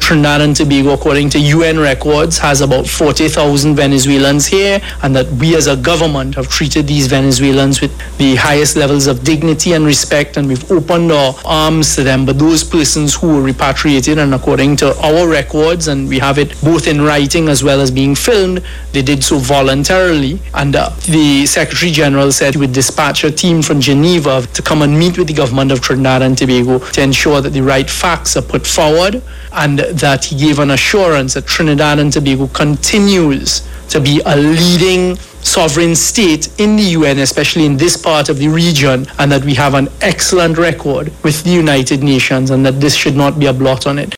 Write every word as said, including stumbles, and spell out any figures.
Trinidad and Tobago, according to U N records, has about forty thousand Venezuelans here, and that we as a government have treated these Venezuelans with the highest levels of dignity and respect, and we've opened our arms to them. But those persons who were repatriated, and according to our records, and we have it both in writing as well as being filmed, they did so voluntarily. And uh, the Secretary General said he would dispatch a team from Geneva to come and meet with the government of Trinidad and Tobago to ensure that the right facts are put forward, and that he gave an assurance that Trinidad and Tobago continues to be a leading sovereign state in the U N, especially in this part of the region, and that we have an excellent record with the United Nations, and that this should not be a blot on it.